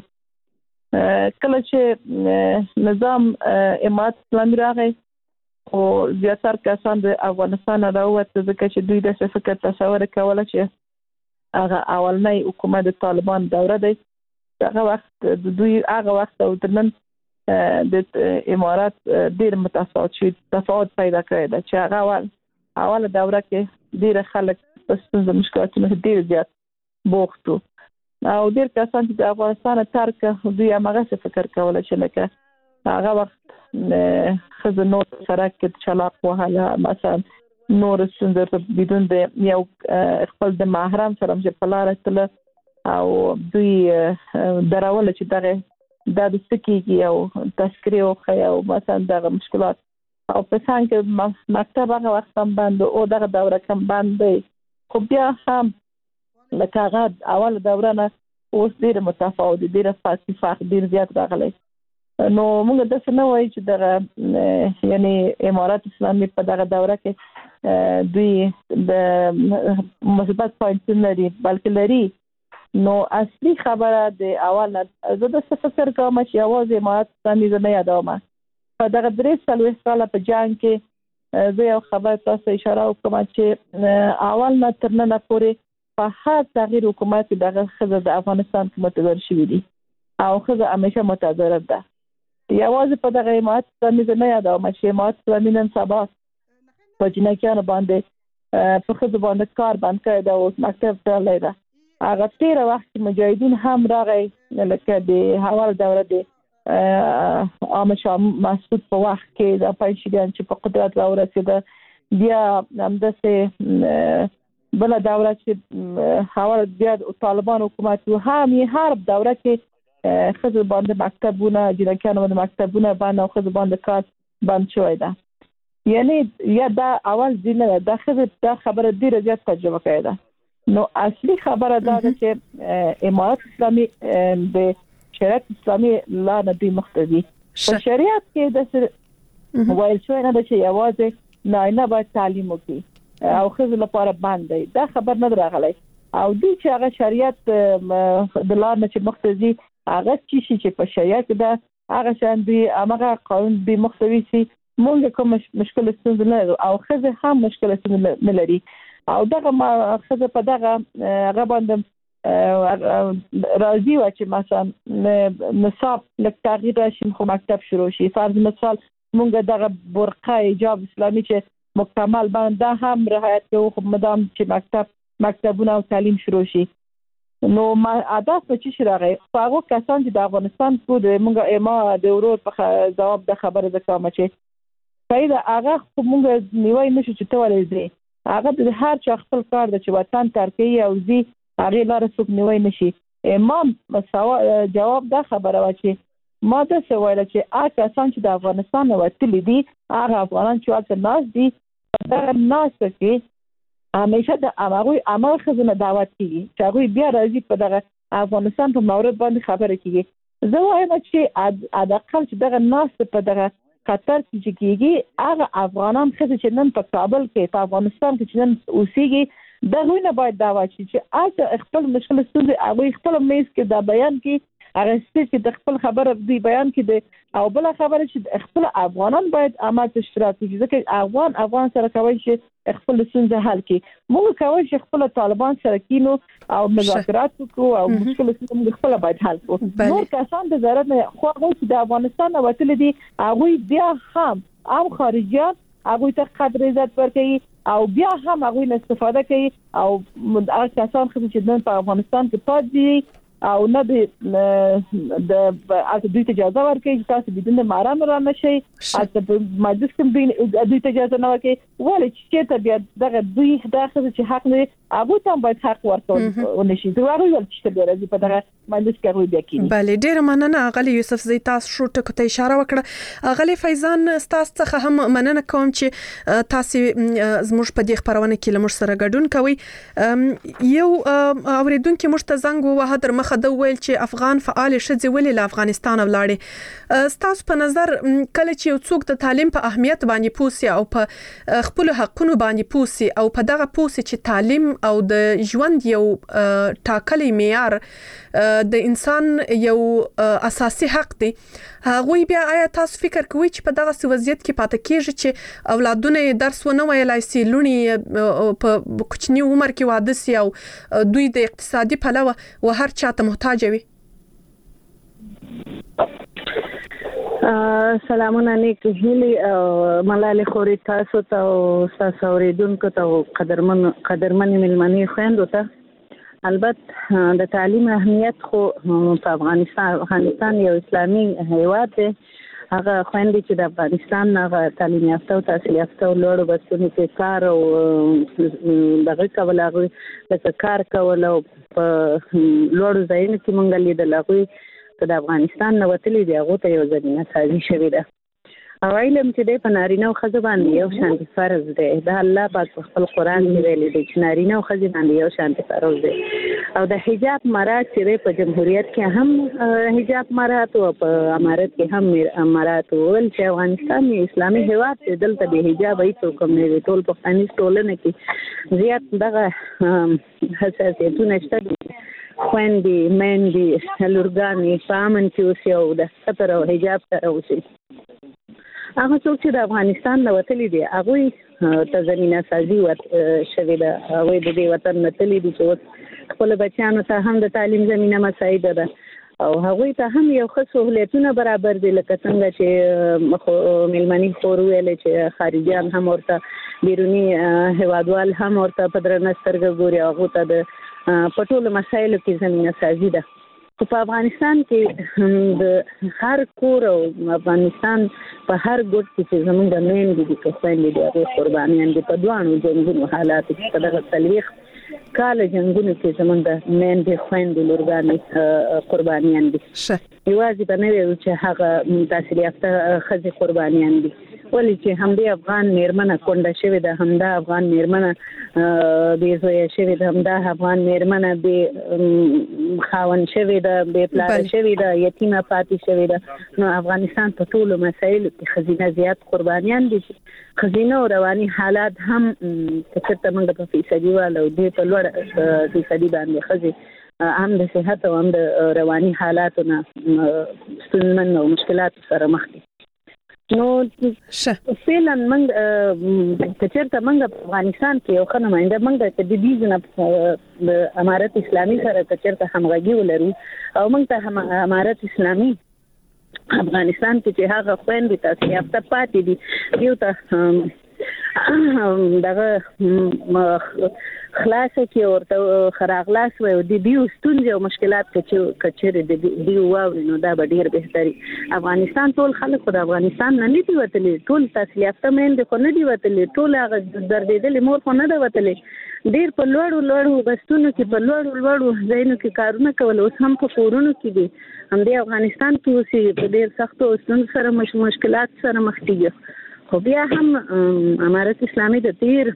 کله چې نظام امارات اسلامي راغی او زیاتره کسان د افغانستان نه وته ځکه چې دوی د فکر تصور کول چې هغه اولنۍ حکومت د طالبان دوره دی هغه وخت دوی هغه وخت او ترنن د امارات ډیر متفاوت شي تفاوت پیدا کړی دا چې هغه اول اوله دوره کې ډیر خلک په ستونزو مشکلاتونو ډیر زیات بوختو او ډیر کسان چې د افغانستان ترک دوی هغه څه فکر کول چې لکه هغه وخت خزه نور سره کې چلاق وهاله مثلا نور څنګه بدون د یو خپل د محرم سره چې په لار تل او دوی دراول چې دغه دا د سکیږي او تذکری او خیا او مثلا دغه مشکلات او په څنګه مکتب هغه وخت هم باندې او دغه دوره کم باندې خو بیا هم لکه هغه اول دوره نه اوس ډیر متفاوت ډیر فلسفه ډیر زیات راغلی نو موږ د څه نه وایي چې دغه یعنی امارات اسلامي په دغه دوره کې دوی د مثبت پوینټ لري بلکې لري نو اصلي خبره د اول زه د فکر کوم چې اواز امارات اسلامي نه یادوم په دغه درې سالو سال په جنگ کې زه یو خبر تاسو اشاره وکم چې اول نه تر نن پورې په هر تغییر حکومت دغه خزه د افغانستان کې متضرر شوی دي او خزه همیشه متضرر ده یواز په دغه امارات اسلامي نه یادوم چې امارات اسلامي نن سبا په جنکیانو باندې په خزه باندې کار باندې کړی دا اوس مکتب ته لیدا هغه تیر وخت مجاهدین هم راغی لکه د حوال دوره د عام شاه مسعود په وخت کې د پنځګان چې په قدرت راورسېده بیا همداسې بل دوره چې حوال بیا طالبان حکومت هم یې هر دوره کې خزه باندې مکتبونه جنکیانو باندې مکتبونه باندې خزه باندې کار بند شوی ده یعنی یا دا اول ځینه د خزه د خبره ډیره زیات تجربه کړې ده نو اصلي خبره دا ده چې امارات اسلامي د شریعت اسلامي لا نه دی مختدي په شریعت کې د وایل شوی نه ده چې یوازې نارینه باید تعلیم وکړي او خزه لپاره بند دی دا خبر نه راغلی او دوی چې هغه شریعت د لار نه چې مختزي هغه چې په شریعت دا هغه شان دی هغه قانون به مختوي سي مونږ کوم مشکل ستونزه نه او خزه هم مشکل ستونزه نه لري او دغه ما خزه په دغه هغه باندې راضي و چې مثلا نصاب لک تغییر راشي خو مکتب شروع شي فرض مثال مونږ دغه برقه حجاب اسلامي چې مکمل باندې هم رعایت کوو خو مدام چې مکتب مکتبونه او تعلیم شروع شي نو ما عادت په چې شراغه هغه کسان چې د افغانستان په د مونږه ما د ورور په جواب د خبره د کوم چې پیدا هغه مونږ نیوي نشو چې تولې دي هغه د هر چا خپل کار د چې وطن ترکي او زی هغه لار څوک نیوي نشي امام جواب د خبره و چې ما د سوال چې هغه کسان چې د افغانستان وتلي دي هغه افغانان چې واته ناس دي دا ناس کې همیشه د هغه عمل خزنه دعوت کیږي چې هغه بیا راځي په دغه افغانستان په مورد باندې خبره کیږي زه وایم چې اداقل چې دغه ناس په دغه قطر کې کیږي هغه افغانان چې نن په کابل کې په افغانستان کې چې نن اوسېږي دا غوښنه باید دعوت شي چې اته خپل مشکل ستونزې هغه خپل میز کې دا بیان کې هغه چې د خپل خبره دی بیان کې دی او بل خبره چې خپل افغانان باید عمل اشتراک وکړي ځکه افغان افغان سره کوي چې خپل ستونزې حل کړي موږ کوي چې خپل طالبان سره کینو او مذاکرات وکړو او مشکل ستونزې خپل باید حل کړو نور کسان د ضرورت نه خو هغه چې د افغانستان وتل دي هغه بیا هم عام خارجيات هغه ته قدر عزت ورکړي او بیا هم هغه استفاده کوي او هغه کسان چې نن په افغانستان کې پاتې دي او نه د د اته دوی ته اجازه ورکړي چې تاسو بدون مارام را نشي اته په مجلس کې دوی ته اجازه نه ورکړي ولې چې ته بیا دغه دوی داخله چې حق نه هغه ته باید حق ورکړي ونشي دوی هغه ول چې ته راځي په دغه مجلس کې هغه بیا کیږي بله ډیر مننه اغلی یوسف زی تاسو شو ټکو ته اشاره وکړه اغلی فیضان تاسو څخه هم مننه کوم چې تاسو زموږ په دې خبرونه کې لمر سره ګډون کوي یو اوریدونکو مشته زنګ وه در خدای ویل چې افغان فعال شذ ولې له افغانستان ولاړې ستاسو په نظر کله چې یو څوک د تعلیم په اهمیت باندې پوسی او په خپل حقونو باندې پوسی او په دغه پوسی چې تعلیم او د ژوند یو ټاکلي معیار د انسان یو اساسي حق دی هغه بیا آیا تاسو فکر کوئ چې په دغه وضعیت کې پاتې کیږي چې اولادونه درس ونه ویلای سي لونی په کوچنی عمر کې واده سي او دوی د اقتصادي پلوه و هر چا ته محتاج وي سلامونه نیک هیلې ملاله خوري تاسو ته او تاسو اوریدونکو ته قدرمن قدرمن ملمنې خويندو ته البته د تعلیم اهمیت خو په افغانستان افغانستان یو اسلامي هیواد دی هغه خويندې چې د افغانستان هغه تعلیم یافته او تحصیل یافته لوړ بسونی کې کار او دغه کول هغه د کار کول او په لوړ ځایونو کې مونږ لیدل هغه د افغانستان نو وتلې دی هغه ته یو ځینې سازي شوې ده او علم چې د پنارینه او خزه باندې یو شانتي فرض دی د الله پاک خپل قران کې ویلي دی چې نارینه او خزه باندې یو شانتي فرض دی او د حجاب مراد چې په جمهوریت کې هم حجاب مراد او په امارت کې هم مراد ول چې افغانستان یو اسلامي هیواد دی دلته به حجاب ای څوک هم نه ټول په پښتني ټولنه کې زیات دغه حساسیتونه شته خويندې مېندې لورګانې پامن چې اوسې او د ستر او حجاب سره اوسې هغه څوک چې د افغانستان له وتلي دي هغه ته زمينه سازي ور شوي ده هغه د دې وطن نه تللی دي چې خپل بچیانو ته هم د تعلیم زمينه مساعد ده او هغه ته هم یو ښه سہولتونه برابر دي لکه څنګه چې ملمني خور ویل چې خارجيان هم ورته بیرونی هوادوال هم ورته په درنه سترګه ګوري هغه ته د پټول مسایلو کې زمينه سازي ده په افغانستان کې د هر کور او افغانستان په هر ګوټ کې زموږ د مین دي چې څنګه دي هغه قربانيان دي په دوانو جنگونو حالات کې په دغه تلويخ کال جنگونو کې زموږ د مین دي خويندې لورګانې قربانيان دي یوازې په نوې چې هغه تحصیل یافته خزي قربانيان دي ولې چې همدې افغان میرمنه کونډه شوې ده، همدا افغان میرمنه بې زویه شوې ده، همدا افغان میرمنه بې خاوند شوې ده، بې پلاره شوې ده، یتیمه پاتې شوې ده. نو افغانستان په ټولو مسایلو کې ښځینه زیات قربانیان دي. ښځینه او رواني حالات هم که چېرته موږ په فیصدي والا او دوی په لوړ فیصدي باندې ښځې هم د صحت او هم د رواني حالاتو نه ستونزمن او مشکلاتو سره مخ دي. نو فعلا موږ که چېرته موږ په افغانستان کې یو ښه نماینده موږ د دې نه د امارت اسلامي سره که چېرته همغږي ولرو او موږ ته امارت اسلامي افغانستان کې چې هغه خويندې تاسو یافته پاتې دي یو ته دغه خلاصه کې ورته خراغلاس وي او د دیو ستونزې او مشکلات چې کچېره د دیو واوري نو دا به ډیر بهتري. افغانستان ټول خلک د افغانستان نه نه دي وتلي، ټول تاسو یافته مېند خو نه دي وتلي، ټول هغه دردېدلې مور خو نه ده وتلي، ډیر په لوړو لوړو بستونو کې په لوړو لوړو ځایونو کې کارونه کول، اوس هم په کورونو کې دي. همدې افغانستان کې اوس په ډیر سختو ستونزو سره مشکلات سره مخ دي. خو بیا هم امارت اسلامي د تیر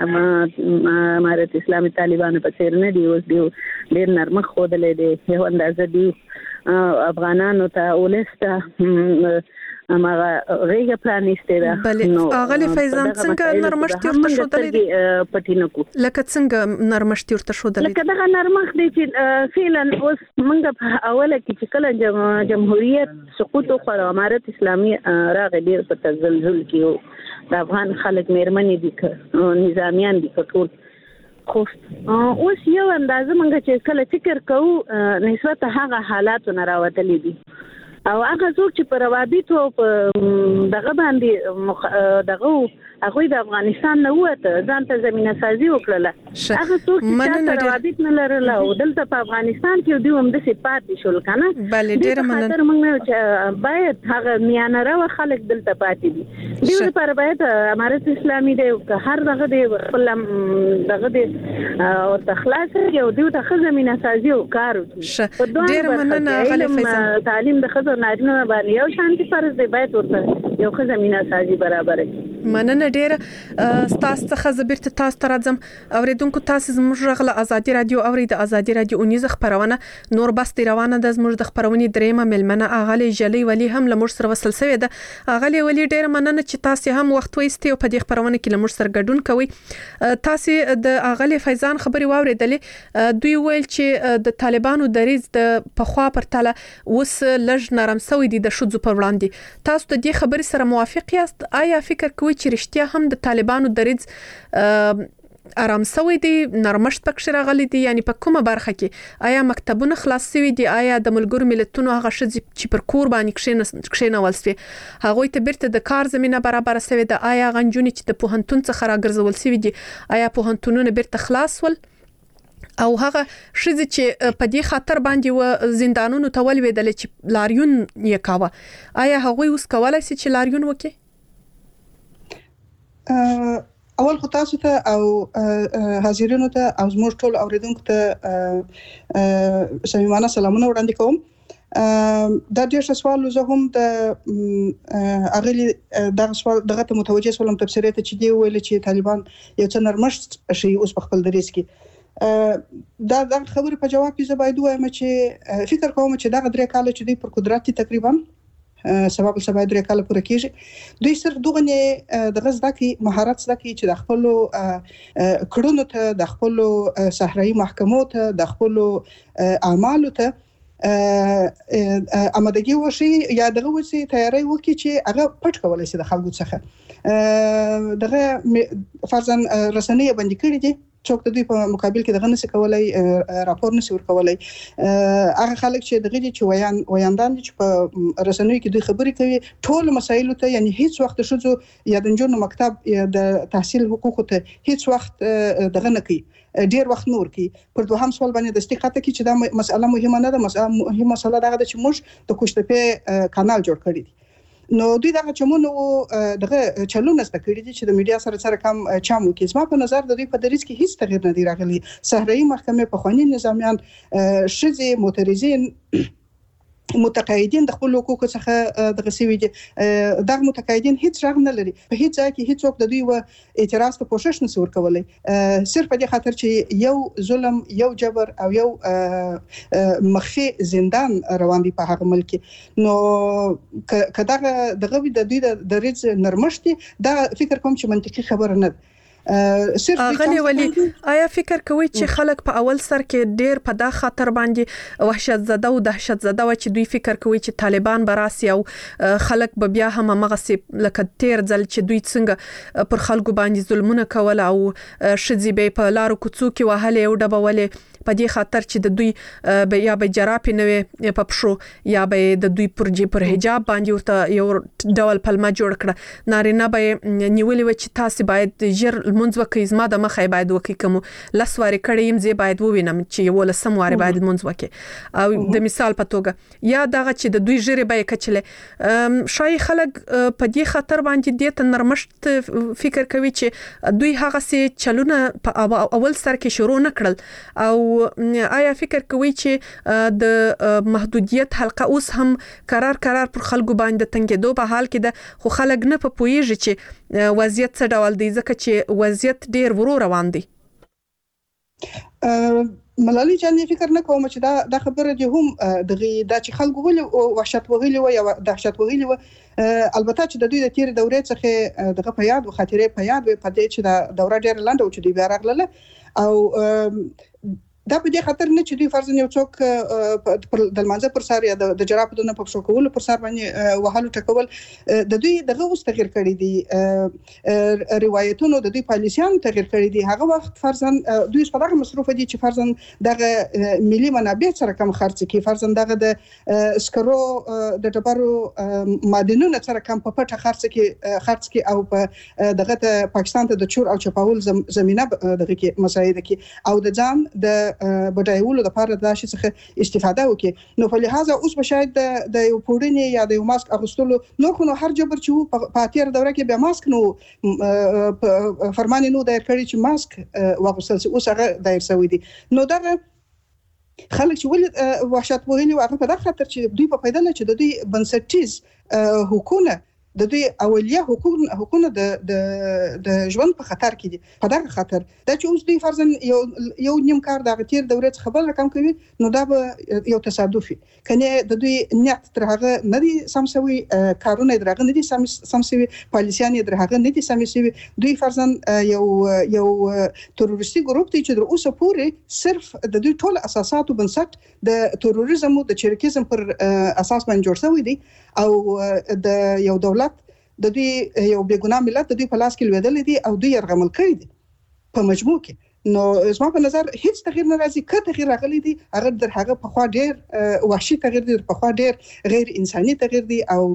امارت اسلامي طالبانو په څیر نه دی، اوس دی ډیر نرمه ښودلې دی، یو اندازه دی افغانانو ته ولسته امغه غیږه پرانیستې ده. بلې اغلی فیضان څنګه نرمشتي ورته ښودلې دي پټینکو لکه څنګه نرمشتي ورته ښودلې لکه دغه نرمښت دی چې فعلا اوس موږ په اوله کې چې کله جمهوریت سقوط وکړ امارت اسلامي راغی ډیر په تزلزل کې د افغان خلک میرمنې دي نظامیان دي ټول. خو اوس یو اندازه موږ چې کله فکر کوو نسبت هغه حالاتو نه راوتلي دي او هغه څوک چې په روابطو په دغه باندې دغه هغه د افغانستان نه وته ځان ته زمينه سازي وکړه، هغه څوک چې روابط نه لرل او دلته په افغانستان کې دوی هم د سپاتې شول کنه. بلې ډېر مننه. تر موږ چې باید هغه میانه راو خلک دلته پاتې دي، دوی لپاره باید امارت اسلامي دی هر دغه دی خپل دغه دی او تخلاص یو دوی ته زمينه سازي او کار وکړي. ډېر مننه غلي فیضان. تعلیم د خزر نارینه باندې یو شانتي فرض دی، باید ورته یو زمينه سازي برابر کړي. مننه ډیره ستاسو څخه زبرت تاسو ته راځم. اوریدونکو تاسو زموږ غږ ازادي رادیو اوري د ازادي رادیو اونیزه خبرونه نور بس روانه د زموږ د خبرونې دریمه ملمنه اغلی جلی ولی هم لمر سره وصل شوی ده. اغلی ولی ډیره مننه چې تاسو هم وخت وایستي او په دې خبرونه کې لمر سره ګډون کوي. تاسو د اغلی فیضان خبري واوریدلې، دوی ویل چې د طالبانو دریز د پخوا پرتله اوس لږ نرم شوی دي د شذو پر وړاندې. تاسو د دې خبري سره موافق یاست؟ آیا فکر کوئ چې رښتیا هم د طالبانو دریز آرام شوی دی، نرمشت پکې راغلی دی؟ یعنی په کومه برخه کې آیا مکتبونه خلاص شوي دي؟ آیا د ملګرو ملتونو هغه ښځې چې پر کور باندې کښېنول شوي هغوی ته بیرته د کار زمینه برابر شوې ده؟ آیا هغه نجونې چې د پوهنتون څخه راګرځول شوي دي آیا پوهنتونونه بیرته خلاص ول؟ او هغه ښځې چې په دې خاطر باندې و زندانونو ته ولوېدلې چې لاریون یې کاوه آیا هغوی اوس کولی شي چې لاریون وکړي؟ اول خو تاسو ته او حاضرینو ته او زموږ ټول اوریدونکو ته صمیمانه سلامونه وړاندې کوم. دا ډېر سوال زه هم د اغلی دغه سوال دغه ته متوجه سولم تفسیر ته چې دی ویل چې طالبان یو څه نرمشت شي اوس په خپل دریس کې. دا د خبرې په جواب کې زه باید وایم چې فکر کوم چې دغه درې کال چې دوی پر قدرت تقریبا سبب سبا درې کال پوره کیږي، دوی صرف دغه نه د غزدا کې مهارت زده کوي چې د خپل کړونو ته د خپل صحرایي محکمو ته د خپل اعمالو ته امادګي وشي یا دغه وسی تیاری وکړي چې هغه پټ کولای شي د خلکو څخه. دغه فرضاً رسنۍ باندې کړی دي څوک د دوی په مقابل کې دغه نس کولای راپور نس ور کولای. هغه خلک چې دغه چې ویان ویاندان چې په رسنیو کې دوی خبرې کوي ټول مسایل ته، یعنی هیڅ وخت شوزو یا د جنونو مکتب یا د تحصیل حقوق ته هیڅ وخت دغه نه کوي، ډیر وخت نور کوي. پر دوهم سوال باندې د استقامت کې چې دا مسله مهمه نه ده، مهمه مسله دا ده چې موږ د کوشتپه کانال جوړ کړی دی. نو دوی دغه چمونو دغه چلونه ست کړی دي چې د میډیا سره سره کم چامو کې. زما په نظر د دوی په دریس کې هیڅ تغییر نه دی راغلی. صحرایي محکمې په خواني نظامیان شذې معترضین متقاعدین د خپل حقوقو څخه د غسیوي دي د متقاعدین هیڅ رغ نه لري په هیڅ ځای کې هیڅ وخت د دوی و اعتراض ته کوشش نه ور کولای صرف د خاطر چې یو ظلم یو جبر او یو مخفي زندان روان دي په هغه ملک نو کداغه دغه د دوی د ریز نرمشتي دا فکر کوم چې منطقي خبره نه اغلی ولی آیا فکر کوي چې خلک په اول سر کې ډیر په دا خاطر باندې وحشت زده او دهشت زده و چې دوی فکر کوي چې طالبان براسي او خلک به بیا هم مغسي لکه تیر ځل چې دوی څنګه پر خلکو باندې ظلمونه کول او شذې به په لارو کوڅو کې وهلې او ډبولې په دې خاطر چې د دوی به یا به جراپې نه په پښو یا به د دوی پر جې پر حجاب باندې ورته یو ډول پلمه جوړ کړه نارینه به نیولې و چې تاسو باید ژر منځ وکړئ زما د مخې باید وکړئ کوم لسواري کړی يم زه باید ووینم چې یو لسمواري باید منځ وکړي او د مثال په توګه یا دغه چې د دوی ژره به کچله شای خلک په دې خاطر باندې د ته نرمشت فکر کوي چې دوی هغه سي چلونه په اول سر کې شروع نکړل او آیا فکر کوي چې د محدودیت حلقه اوس هم قرار قرار پر خلکو باندې تنګېدو په حال کې ده خو خلک نه په پويږي چې وضعیت څه ډول دی ځکه چې وضعیت ډیر ورو روان دی ملالي جان فکر نه کوم چې دا د خبره دي هم دغه د چې خلکو ولې وحشت وغلی و یا دهشت وغلی و البته چې د دوی د تیر دورې څخه دغه په یاد او خاطرې په یاد و په دې چې د دوره ډیر لاندې او چې دوی بیا راغله او دا په دې خاطر نه چې دوی فرض نه څوک د منځه پر سر یا د جراپ د نه په شو کول پر سر باندې وهلو ټکول د دوی دغه اوس تغیر کړی دي روایتونو د دوی پالیسیان تغیر کړی دي هغه وخت فرضاً دوی سپارغه مصروف دي چې فرضاً دغه ملي منابع سره کم خرڅ کی فرضاً دغه د سکرو د ټبرو معدنونو سره کم په پټه خرڅ کی خرڅ کی او په دغه پاکستان ته د چور او چپاول زمينه دغه کې مساعده کی او د ځان د بډایولو لپاره د شي څخه استفاده وکړي نو په لحاظه اوس به شاید د یو پوډنی یا د یو ماسک اغوستلو نو خو نو هر جبر چې په اتیر دوره کې به ماسک نو فرمان نو دایر کړی چې ماسک واغوستل اوس هغه دایر شوی دی نو دا خلک چې ول وحشت وغلی او په دغه خاطر چې دوی په پیدا نه چې د دوی بنسټیز حکومت د دوی اولیه حقوق حقوقونه د د د ژوند په خطر کې دي په دغه خاطر دا چې اوس دوی فرضاً یو یو نیم کار د غتیر دورې څخه بل رقم کوي نو دا به یو تصادفي کنه د دوی نیت تر هغه نه دي سمسوي کارونه درغه نه دي سمسوي پالیسيان درغه نه دي سمسوي دوی فرضاً یو یو تروریستي ګروپ دی چې در اوسه پورې صرف د دوی ټول اساسات او بنسټ د تروریزم او د چریکیزم پر اساس باندې جوړ شوی دی او د یو دولت د دوی یو بیګناه ملت د دوی په لاس کې لویدل دي او دوی يرغمل کړی دي په مجموع کې نو زما په نظر هیڅ تغییر نه راځي که تغییر راغلی دي هغه در هغه په خوا ډیر وحشي تغییر دي په خوا ډیر غیر انساني تغییر دي او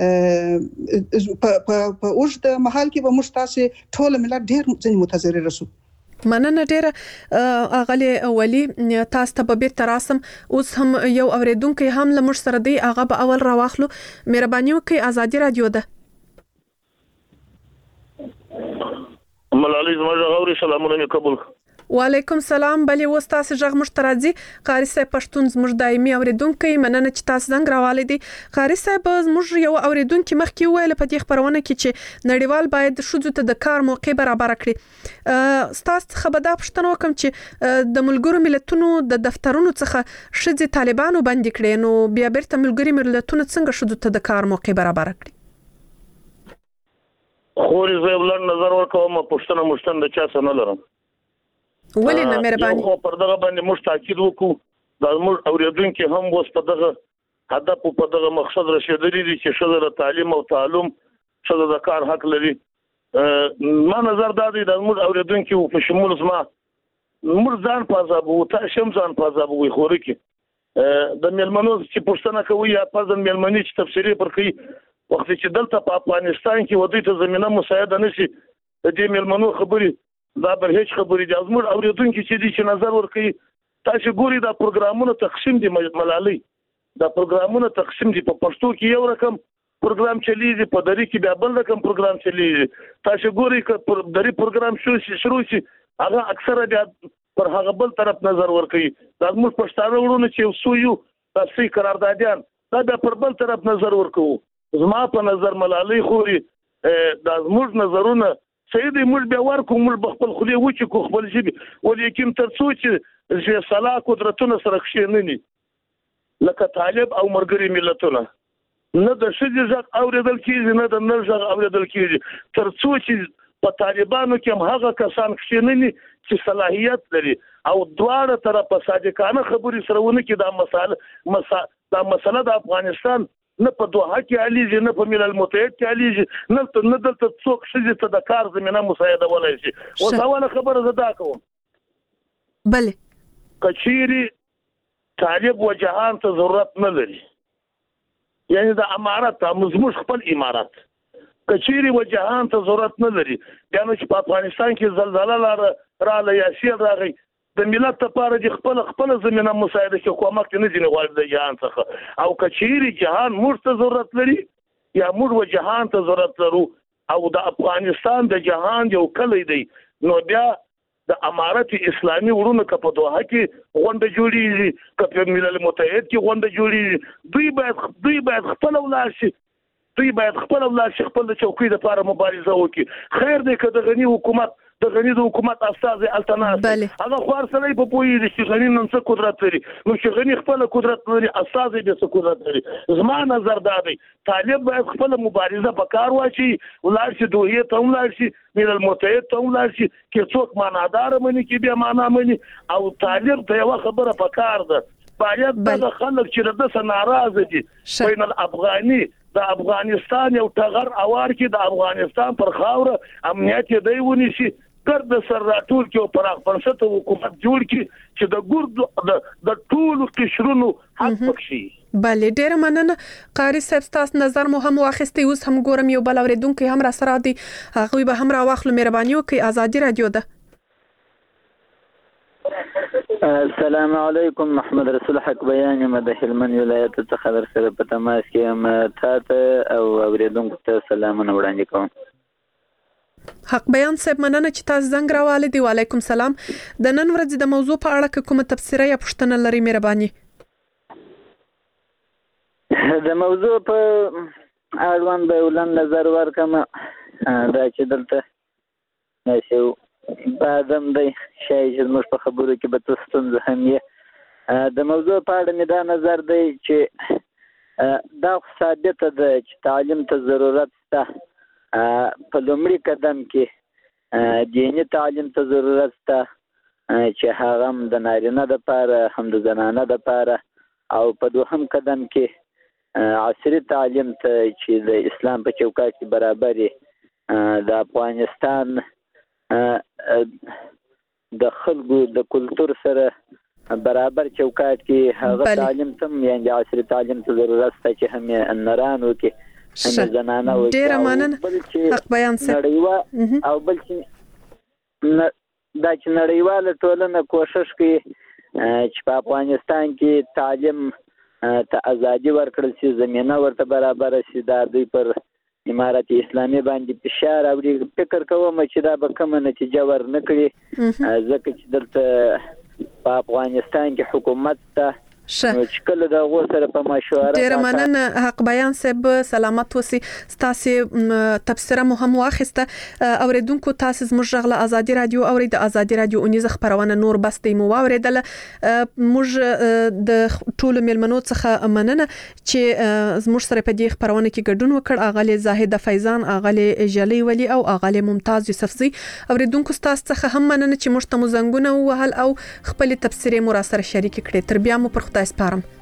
په په اوږد مهال کې به موږ تاسو ټول ملت ډیر ځنې متضرر رسو مننه ډیره اغلی ولی تاسو ته به بیرته راسم اوس هم یو اوریدونکو هم لمر سره دی هغه به اول راواخلو مهرباني وکړئ ازادي رادیو ده ملالي زما غوړي سلامونه قبول وعلیکم سلام بلی وستاسو ژغ مشترازي قاری صاحب پښتون زموږ دایمي اوریدونکو مننه چې تاسو زنګ راوالې دي قاری صاحب زموږ یو اوریدونکو مخکې ویل په دې خبرونه کې چې نړیوال باید شوزو ته د کار موقع برابر کړي ستاسو خبردا پښتنو کوم چې د ملګرو ملتونو د دفترونو څخه شذ طالبانو باندې کړي نو بیا بیرته ملګری ملتونو څنګه شوزو ته د کار موقع برابر کړي خوري زه ولر نظر ورکوم پښتنه مشتن د چا څه نه لرم ولې نه مهرباني خو پر دغه باندې موږ تاکید وکړو دا موږ اوریدونکو هم وس په دغه هدف په دغه مقصد رسیدلی دي چې شذ د تعلیم او تعلم شذ د کار حق لري ما نظر دا دی د موږ اوریدونکو په شمول زما موږ ځان پازابو ته شم ځان پازابو وي خوري کې د ملمنو چې پښتنه کوي یا پزن ملمنی چې تفسیری پر کوي وخت چې دلته په افغانستان کې ودی ته زمينه مساعده نشي د دې ملمنو خبري دا بل هیڅ خبري د ازمر اوریدونکو چې دي چې نظر ورکړي تاسو ګوري دا پروګرامونه تقسیم دي ملالي دا پروګرامونه تقسیم دي په پښتو کې یو رقم پروګرام چلیږي په دری کې بیا بل رقم پروګرام چلیږي تاسو ګوري ک دری پروګرام شو شروع شي هغه اکثره بیا پر هغه بل طرف نظر ورکړي دا موږ پښتانه ورونه چې سو یو تاسو قراردادیان دا بیا پر بل طرف نظر ورکوو. زما په نظر ملالۍ خوري دا زموږ نظرونه صحیح دي، موږ بیا ورکو، موږ به خپل خولې وچې کو خپل ژبې، ولیکن تر څو چې فیصله قدرتونه سره کښېنني لکه طالب او ملګري ملتونه نه د ښځې غږ اورېدل کېږي نه د نر غږ اورېدل کېږي، تر څو چې په طالبانو کې هم هغه کسان کښېنني چې صلاحیت لري او دواړه طرفه صادقانه خبرې سره ونه کړي دا مسله دا مسله د افغانستان نه په دوحه کې حلیږي نه په ملل متحد کې حلیږي نه نه دلته څوک ښځې ته د کار زمینه مساعدولی شي. اوس اوله خبره زه دا کوم بله که چیرې طالب و جهان ته ضرورت نه لري، یعنی د امارت زموږ خپل امارت که چیرې و جهان ته ضرورت نه لري، بیا نو چې په افغانستان کې زلزله راغله یا سیل راغی د ملت لپاره د خپل خپل زمینه مساعده کې کومک نه ځینې غواړي د جهان څخه، او که چیرې جهان موږ ته ضرورت لري یا موږ و جهان ته ضرورت لرو او د افغانستان د جهان یو کلی دی، نو بیا د امارت اسلامي ورونه که په دوحه کې غونډه جوړیږي که په ملل متحد کې غونډه جوړیږي، دوی باید دوی باید خپل ولاړ شي دوی باید خپل ولاړ شي خپل د چوکۍ لپاره مبارزه وکړي. خیر دی که د غني حکومت د غني د حکومت استازي التناس هغه خوار سره په پوهېږي چې غني نن څه قدرت لري، نو چې غني خپل قدرت لري استازي به څه قدرت لري. زما نظر دا دی طالب باید خپل مبارزه په کار واچي، ولاړ شي دوحې ته هم ولاړ شي، ملل متحد ته هم ولاړ شي، کې څوک معناداره مني کې بیا معنا مني، او طالب ته یوه خبره په کار ده باید دغه خلک چې د څه ناراضه دي بین الافغاني د افغانستان یو ټغر اوار کې د افغانستان پر خاوره امنیت دی ونیسي، کر د سر راټول کې او پراخ بنسټه حکومت جوړ کړي چې د ګرد د ټولو قشرونو حق پکشي. بله ډیره مننه قاری صاحب، تاسو نظر مو هم واخیستی، اوس هم ګورم یو بل اوریدونکو هم را سره دی، هغوی به هم را واخلو. مهرباني وکړئ، ازادي رادیو ده. السلام علیکم، محمد رسول حق بیان یم د هلمند ولایت څخه در سره په تماس کې یم. تاسو او اوریدونکو ته سلامونه وړاندې کوم. حق بیان صاحب مننه چې تاسو زنګ راوالې دی. وعلیکم سلام. د نن ورځې د موضوع په اړه کومه تبصره یا پوښتنه لري مهرباني؟ د موضوع په اړوند به ولن نظر ورکم دا چې دلته نشو بعدم دی شای چې زموږ په خبرو کې به څه ستونزه هم یې. د موضوع په اړه مې دا نظر دی چې دا ثابته ده چې تعلیم ته ضرورت شته. په لومړي قدم کې دیني تعلیم ته ضرورت شته چې هغه هم د نارینه دپاره هم د زنانه دپاره، او په دوهم قدم کې عصري تعلیم ته چې د اسلام په چوکاټ کې برابر د افغانستان د خلکو د کلتور سره برابر چوکاټ کې هغه تعلیم ته یعنې د عصري تعلیم ته ضرورت شته چې هم یې نران وکړي هم زنانه وکړي. ډېره مننه حق بیان صاحب. او بل چې دا چې نړیواله ټولنه کوښښ کوي چې په افغانستان کې تعلیم ته ازادي ورکړل شي، زمینه ورته برابره شي، دا دوی پر امارت اسلامي باندې فشار راوړي. فکر کوم چې دا به کومه نتیجه ورنه کړي، ځکه چې دلته په افغانستان کې حکومت ته چې کله د هغو سره په مشوره. ډېره مننه حق بیان صاحب، سلامت اوسئ. ستاسې تبصره مو هم واخیسته. اوریدونکو تاسو زموږ غږ له ازادي رادیو اورئ. د ازادي رادیو اونیزه خپرونه نور بس دی مو واورېدله. موږ د ټولو میلمنو څخه مننه چې زموږ سره په دې خپرونه کې ګډون وکړ. اغلې زاهده فیضان، اغلې جلی ولی او اغلې ممتاز یوسفزي. اوریدونکو تاسو څخه هم مننه چې موږ ته مو زنګونه ووهل او خپل تبصرې مو را سره شریک کړې. تر بیا مو پر خدای سپارم.